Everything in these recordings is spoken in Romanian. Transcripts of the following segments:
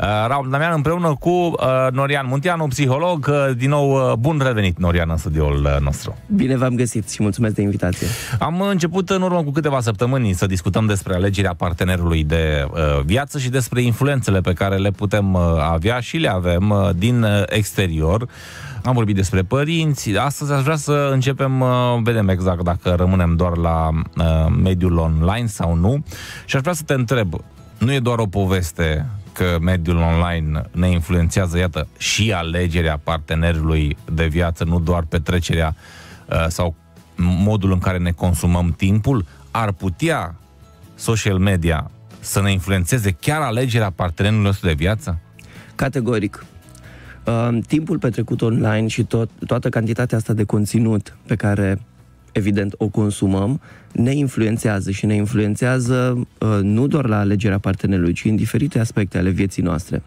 Raul Damian împreună cu Norian Munteanu, psiholog. Din nou, bun revenit, Norian, în studioul nostru. Bine v-am găsit și mulțumesc de invitație. Am început în urmă cu câteva săptămâni să discutăm despre alegerea partenerului de viață și despre influențele pe care le putem avea și le avem din exterior. Am vorbit despre părinți. Astăzi aș vrea să începem, vedem exact dacă rămânem doar la mediul online sau nu. Și aș vrea să te întreb, nu e doar o poveste că mediul online ne influențează, iată, și alegerea partenerului de viață, nu doar petrecerea sau modul în care ne consumăm timpul? Ar putea social media să ne influențeze chiar alegerea partenerului nostru de viață? Categoric. Timpul petrecut online și toată cantitatea asta de conținut pe care, evident, o consumăm, ne influențează și ne influențează nu doar la alegerea partenerului, ci în diferite aspecte ale vieții noastre.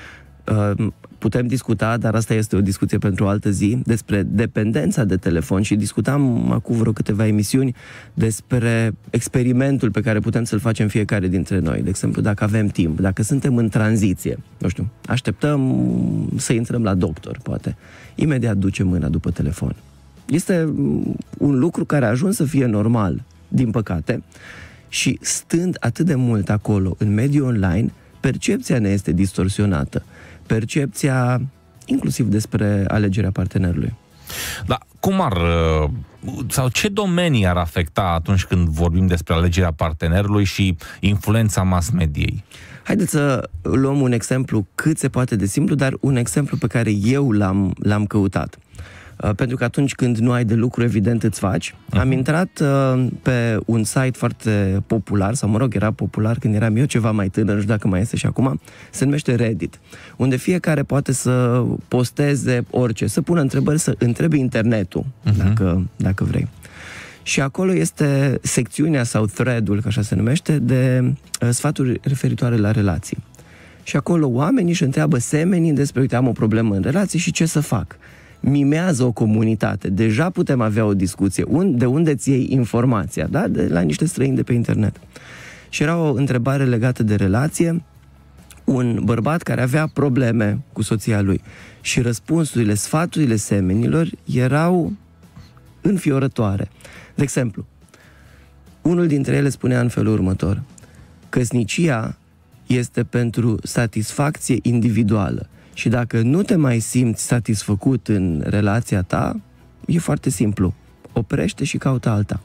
Putem discuta, dar asta este o discuție pentru o altă zi, despre dependența de telefon și discutam acum vreo câteva emisiuni despre experimentul pe care putem să-l facem fiecare dintre noi. De exemplu, dacă avem timp, dacă suntem în tranziție, nu știu, așteptăm să intrăm la doctor, poate, imediat ducem mâna după telefon. Este un lucru care a ajuns să fie normal, din păcate, și stând atât de mult acolo, în mediul online, percepția ne este distorsionată. Percepția inclusiv despre alegerea partenerului. Dar cum sau ce domenii ar afecta atunci când vorbim despre alegerea partenerului și influența mass mediei? Haideți să luăm un exemplu cât se poate de simplu, dar un exemplu pe care eu l-am căutat. Pentru că atunci când nu ai de lucru, evident îți faci. Am intrat pe un site foarte popular, sau mă rog, era popular când eram eu ceva mai tânăr, nu știu dacă mai este și acum, se numește Reddit, unde fiecare poate să posteze orice, să pună întrebări, să întrebe internetul, dacă vrei. Și acolo este secțiunea sau thread-ul, că așa se numește, de sfaturi referitoare la relații. Și acolo oamenii își întreabă semenii despre, uite, am o problemă în relație și ce să fac. Mimează o comunitate. Deja putem avea o discuție. De unde ți iei informația? Da? De la niște străini de pe internet. Și era o întrebare legată de relație. Un bărbat care avea probleme cu soția lui. Și răspunsurile, sfaturile semenilor erau înfiorătoare. De exemplu, unul dintre ele spunea în felul următor: căsnicia este pentru satisfacție individuală. Și dacă nu te mai simți satisfăcut în relația ta, e foarte simplu. Oprește și caută alta.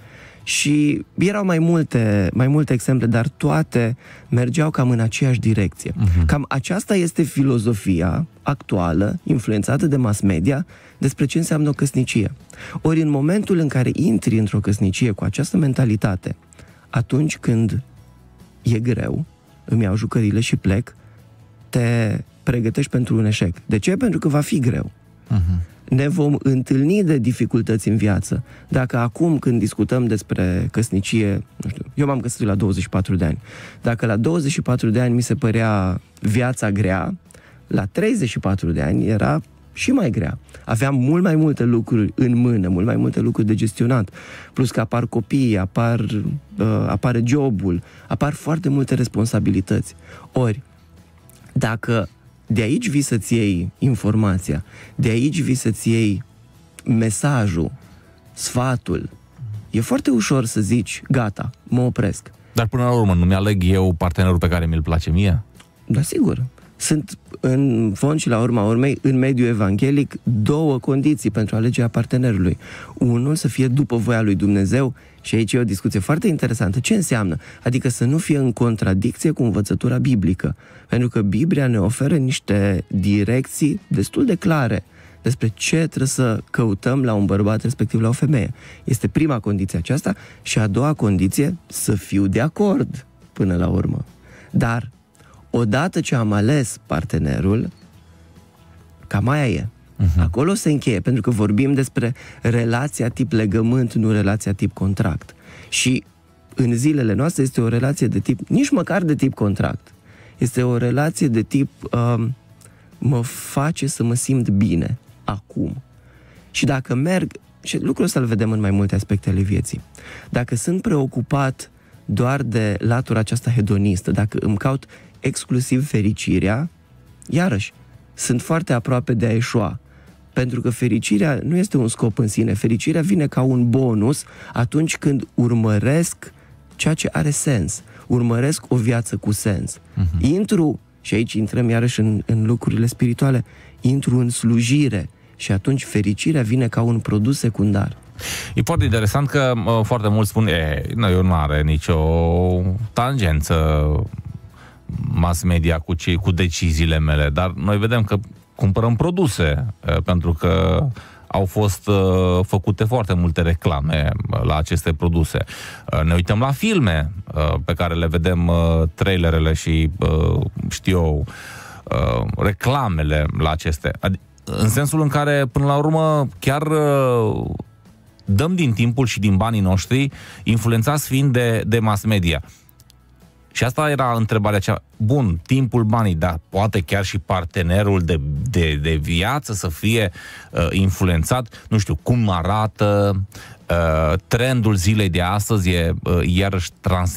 Și erau mai multe exemple, dar toate mergeau cam în aceeași direcție. Cam aceasta este filozofia actuală, influențată de mass media, despre ce înseamnă o căsnicie. Ori în momentul în care intri într-o căsnicie cu această mentalitate, atunci când e greu, îmi iau jucăriile și plec, te pregătești pentru un eșec. De ce? Pentru că va fi greu. Ne vom întâlni de dificultăți în viață. Dacă acum, când discutăm despre căsnicie, nu știu, eu m-am căsătorit la 24 de ani. Dacă la 24 de ani mi se părea viața grea, la 34 de ani era și mai grea. Aveam mult mai multe lucruri în mână, mult mai multe lucruri de gestionat. Plus că apar copiii, apare jobul, apar foarte multe responsabilități. Ori, dacă de aici vii să-ți iei informația, de aici vii să-ți iei mesajul, sfatul, e foarte ușor să zici, gata, mă opresc. Dar până la urmă, nu mi-aleg eu partenerul pe care mi-l place mie? Da, sigur. Sunt, în fond și la urma urmei, în mediul evanghelic, două condiții pentru alegerea partenerului. Unul, să fie după voia lui Dumnezeu, și aici e o discuție foarte interesantă. Ce înseamnă? Adică să nu fie în contradicție cu învățătura biblică. Pentru că Biblia ne oferă niște direcții destul de clare despre ce trebuie să căutăm la un bărbat, respectiv la o femeie. Este prima condiție aceasta și a doua condiție, să fiu de acord până la urmă. Dar odată ce am ales partenerul, cam aia e. Acolo se încheie, pentru că vorbim despre relația tip legământ, nu relația tip contract. Și în zilele noastre este o relație de tip, nici măcar de tip contract. Este o relație de tip mă face să mă simt bine acum. Și dacă merg, și lucrul ăsta îl vedem în mai multe aspecte ale vieții, dacă sunt preocupat doar de latura aceasta hedonistă, dacă îmi caut exclusiv fericirea, iarăși, sunt foarte aproape de a eșua. Pentru că fericirea nu este un scop în sine. Fericirea vine ca un bonus atunci când urmăresc ceea ce are sens. Urmăresc o viață cu sens. Intru, și aici intrăm iarăși în lucrurile spirituale, intru în slujire și atunci fericirea vine ca un produs secundar. E foarte interesant că foarte mulți spun eu nu are nicio tangență mass media cu deciziile mele, dar noi vedem că cumpărăm produse pentru că au fost făcute foarte multe reclame la aceste produse. Ne uităm la filme pe care le vedem, trailerele și reclamele la aceste. În sensul în care, până la urmă, chiar dăm din timpul și din banii noștri, influențați fiind de mass media. Și asta era întrebarea cea. Bun, timpul, banii, dar poate chiar și partenerul de viață să fie influențat, nu știu, cum arată, trendul zilei de astăzi e iarăși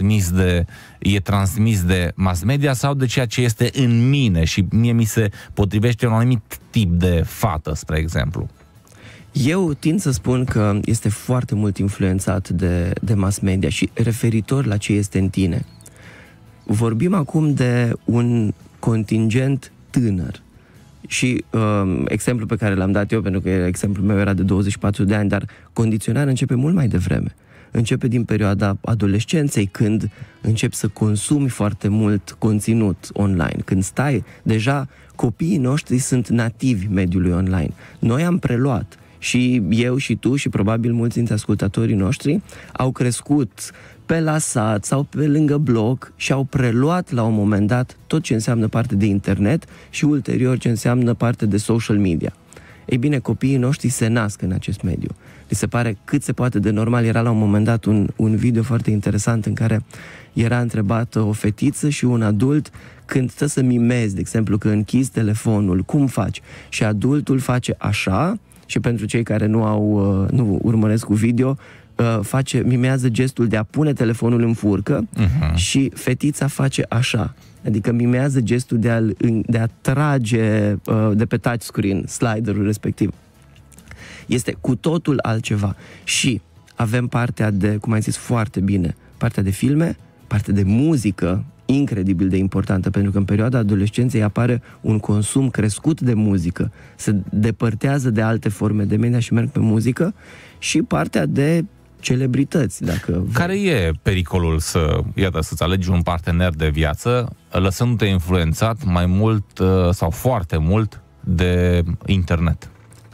transmis de mass media sau de ceea ce este în mine și mie mi se potrivește un anumit tip de fată, spre exemplu. Eu tind să spun că este foarte mult influențat de mass media și referitor la ce este în tine. Vorbim acum de un contingent tânăr și exemplul pe care l-am dat eu, pentru că exemplul meu era de 24 de ani, dar condiționarea începe mult mai devreme. Începe din perioada adolescenței, când începi să consumi foarte mult conținut online, când stai, deja copiii noștri sunt nativi mediului online. Noi am preluat și eu și tu și probabil mulți dintre ascultatorii noștri au crescut pe la sat sau pe lângă bloc și au preluat la un moment dat tot ce înseamnă parte de internet și ulterior ce înseamnă parte de social media. Ei bine, copiii noștri se nasc în acest mediu. Li se pare cât se poate de normal. Era la un moment dat un video foarte interesant în care era întrebată o fetiță și un adult când stă să mimezi, de exemplu, că închizi telefonul, cum faci? Și adultul face așa și pentru cei care nu urmăresc cu video, mimează gestul de a pune telefonul în furcă și fetița face așa. Adică mimează gestul de a trage de pe touchscreen sliderul respectiv. Este cu totul altceva. Și avem partea de, cum ai zis foarte bine, partea de filme, partea de muzică, incredibil de importantă, pentru că în perioada adolescenței apare un consum crescut de muzică, se depărtează de alte forme de media și merg pe muzică, și partea de celebrități. Care e pericolul să-ți alegi un partener de viață lăsându-te influențat mai mult sau foarte mult de internet?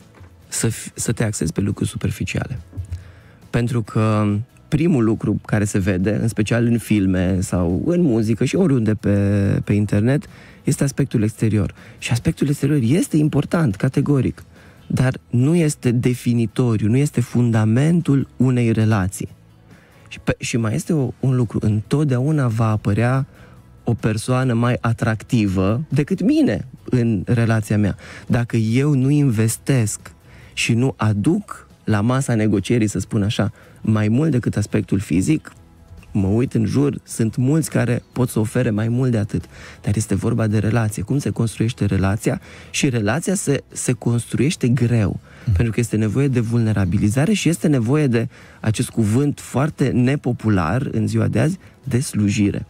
Să te axezi pe lucruri superficiale. Pentru că primul lucru care se vede, în special în filme sau în muzică și oriunde pe internet, este aspectul exterior. Și aspectul exterior este important, categoric, dar nu este definitoriu, nu este fundamentul unei relații. Și mai este un lucru, întotdeauna va apărea o persoană mai atractivă decât mine în relația mea. Dacă eu nu investesc și nu aduc la masa negocierii, să spun așa, mai mult decât aspectul fizic, mă uit în jur, sunt mulți care pot să ofere mai mult de atât. Dar este vorba de relație. Cum se construiește relația? Și relația se construiește greu. Pentru că este nevoie de vulnerabilizare și este nevoie de acest cuvânt foarte nepopular în ziua de azi, de slujire.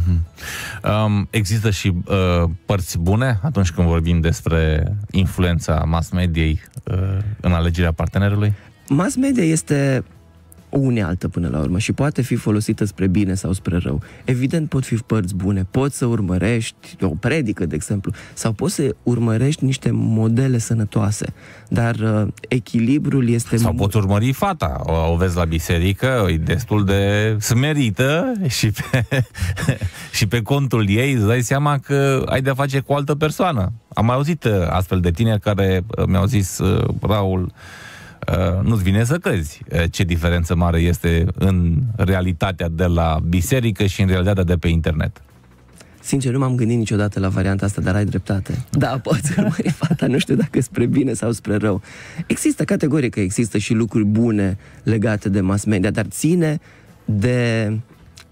Există și părți bune atunci când vorbim despre influența mass mediei în alegerea partenerului? Mass media este o unealtă până la urmă și poate fi folosită spre bine sau spre rău. Evident, pot fi părți bune. Poți să urmărești o predică, de exemplu, sau poți să urmărești niște modele sănătoase, dar echilibrul este... Sau poți urmări fata. O vezi la biserică, e destul de smerită și pe contul ei îți dai seama că ai de-a face cu o altă persoană. Am mai auzit astfel de tineri care mi-au zis, Raul, nu-ți vine să crezi ce diferență mare este în realitatea de la biserică și în realitatea de pe internet. Sincer, nu m-am gândit niciodată la varianta asta, dar ai dreptate. Da, poți urmări fata, nu știu dacă spre bine sau spre rău. Există, categoric, există și lucruri bune legate de mass media, dar ține de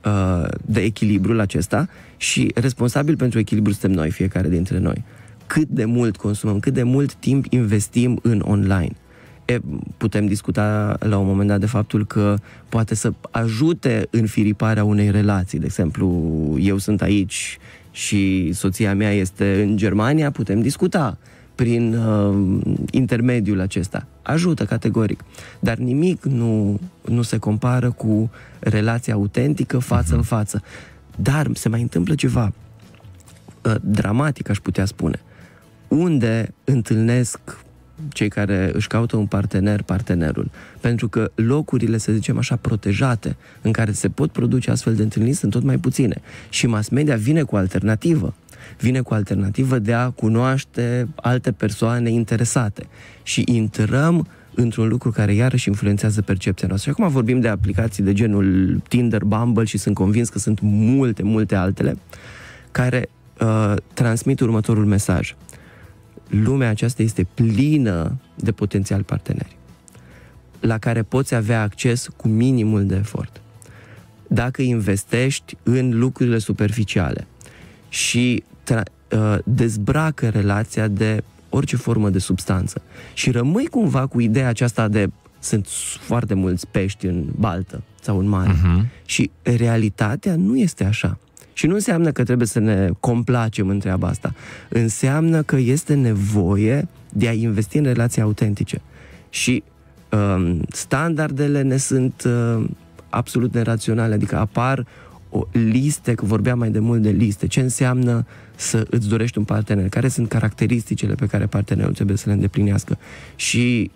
de echilibrul acesta și responsabil pentru echilibru suntem noi, fiecare dintre noi. Cât de mult consumăm, cât de mult timp investim în online. Putem discuta la un moment dat de faptul că poate să ajute în firiparea unei relații. De exemplu, eu sunt aici și soția mea este în Germania, putem discuta prin intermediul acesta. Ajută categoric. Dar nimic nu se compară cu relația autentică față în față. Dar se mai întâmplă ceva dramatic, aș putea spune. Unde întâlnesc cei care își caută un partenerul. Pentru că locurile, să zicem așa, protejate, în care se pot produce astfel de întâlniri, sunt tot mai puține. Și mass media vine cu alternativă. Vine cu alternativă de a cunoaște alte persoane interesate. Și intrăm într-un lucru care iarăși influențează percepția noastră. Și acum vorbim de aplicații de genul Tinder, Bumble și sunt convins că sunt multe altele care transmit următorul mesaj. Lumea aceasta este plină de potențiali parteneri la care poți avea acces cu minimul de efort. Dacă investești în lucrurile superficiale și dezbracă relația de orice formă de substanță și rămâi cumva cu ideea aceasta de sunt foarte mulți pești în baltă sau în mare și realitatea nu este așa. Și nu înseamnă că trebuie să ne complacem în treaba asta. Înseamnă că este nevoie de a investi în relații autentice. Și standardele ne sunt absolut neraționale. Adică apar liste, că vorbeam mai de mult de liste. Ce înseamnă să îți dorești un partener? Care sunt caracteristicile pe care partenerul trebuie să le îndeplinească? Și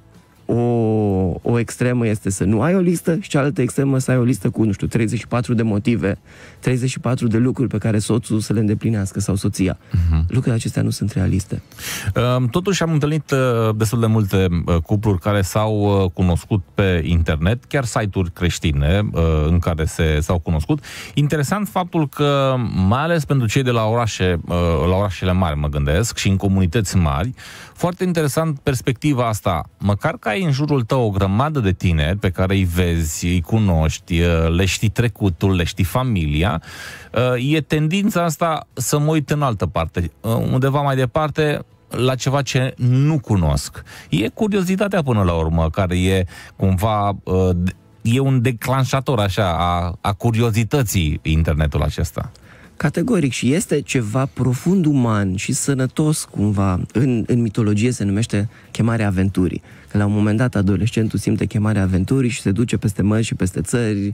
o extremă este să nu ai o listă și cealaltă extremă să ai o listă cu, 34 de motive, 34 de lucruri pe care soțul să le îndeplinească sau soția. Lucrurile acestea nu sunt realiste. Totuși am întâlnit destul de multe cupluri care s-au cunoscut pe internet, chiar site-uri creștine în care s-au cunoscut. Interesant faptul că, mai ales pentru cei de la orașele mari, mă gândesc, și în comunități mari, foarte interesant perspectiva asta. Măcar că ai în jurul tău o grămadă de tineri pe care îi vezi, îi cunoști, le știi trecutul, le știi familia, e tendința asta să mă uit în altă parte, undeva mai departe, la ceva ce nu cunosc. E curiozitatea până la urmă, care e cumva e un declanșator așa a curiozității internetul acesta. Categoric, și este ceva profund uman și sănătos cumva. În mitologie se numește chemarea aventurii. Că la un moment dat adolescentul simte chemarea aventurii și se duce peste mări și peste țări,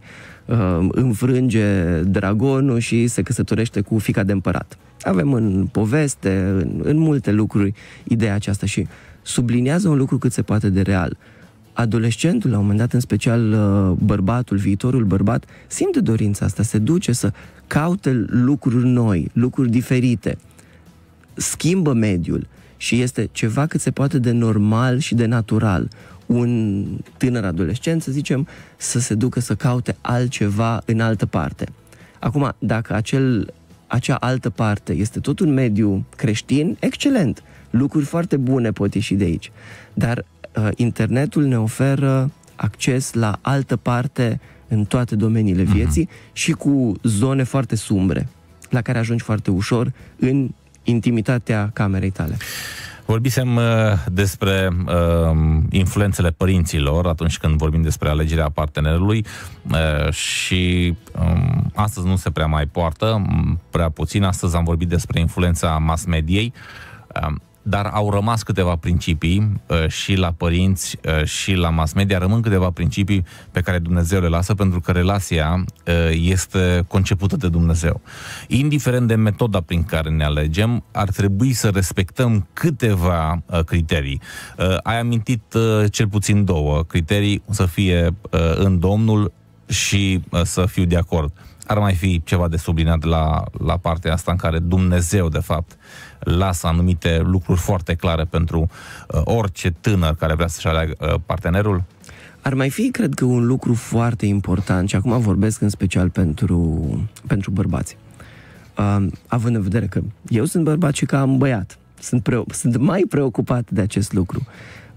înfrânge dragonul și se căsătorește cu fiica de împărat. Avem în poveste, în multe lucruri, ideea aceasta și subliniază un lucru cât se poate de real. Adolescentul, la un moment dat, în special bărbatul, viitorul bărbat, simte dorința asta, se duce să caute lucruri noi, lucruri diferite, schimbă mediul și este ceva cât se poate de normal și de natural. Un tânăr adolescent, să zicem, să se ducă să caute altceva în altă parte. Acum, dacă acea altă parte este tot un mediu creștin, excelent, lucruri foarte bune pot ieși de aici, dar internetul ne oferă acces la altă parte în toate domeniile vieții și cu zone foarte sumbre, la care ajungi foarte ușor în intimitatea camerei tale. Vorbisem despre influențele părinților atunci când vorbim despre alegerea partenerului și astăzi nu se prea mai poartă, prea puțin. Astăzi am vorbit despre influența mass mediei, dar au rămas câteva principii și la părinți și la mass media, rămân câteva principii pe care Dumnezeu le lasă, pentru că relația este concepută de Dumnezeu. Indiferent de metoda prin care ne alegem, ar trebui să respectăm câteva criterii. Ai amintit cel puțin două criterii: să fie în Domnul și să fiu de acord. Ar mai fi ceva de subliniat la partea asta în care Dumnezeu, de fapt, lasă anumite lucruri foarte clare pentru orice tânăr care vrea să-și aleagă partenerul? Ar mai fi, cred că, un lucru foarte important, și acum vorbesc în special pentru bărbați. Având în vedere că eu sunt bărbat și că am băiat, sunt mai preocupat de acest lucru.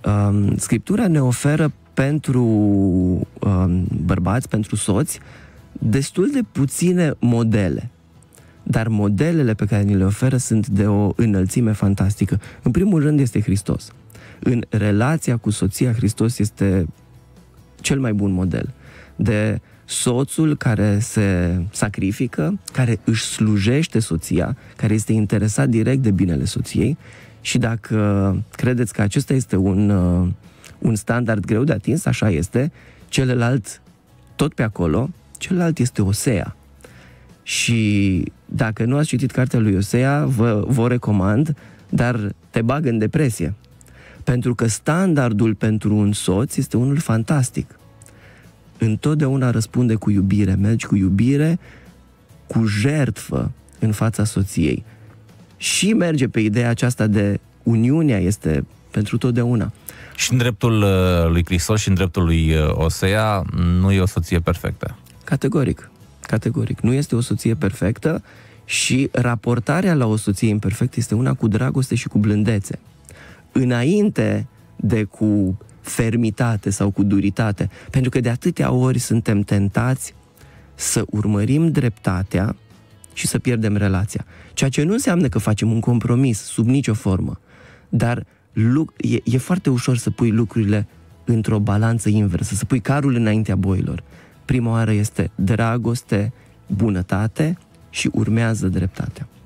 Scriptura ne oferă pentru bărbați, pentru soți, destul de puține modele. Dar modelele pe care ni le oferă sunt de o înălțime fantastică. În primul rând este Hristos. În relația cu soția, Hristos este cel mai bun model. De soțul care se sacrifică, care își slujește soția, care este interesat direct de binele soției, și dacă credeți că acesta este un standard greu de atins, așa este, celălalt, tot pe acolo, celălalt este Osea. Și dacă nu ați citit cartea lui Osea, vă recomand, dar te bag în depresie. Pentru că standardul pentru un soț este unul fantastic. Întotdeauna răspunde cu iubire, mergi cu iubire, cu jertfă în fața soției. Și merge pe ideea aceasta de uniunea este pentru totdeauna. Și în dreptul lui Hristos și în dreptul lui Osea nu e o soție perfectă. Categoric. Categoric. Nu este o soție perfectă și raportarea la o soție imperfectă este una cu dragoste și cu blândețe. Înainte de cu fermitate sau cu duritate. Pentru că de atâtea ori suntem tentați să urmărim dreptatea și să pierdem relația. Ceea ce nu înseamnă că facem un compromis sub nicio formă. Dar e foarte ușor să pui lucrurile într-o balanță inversă, să pui carul înaintea boilor. Prima oară este dragoste, bunătate și urmează dreptatea.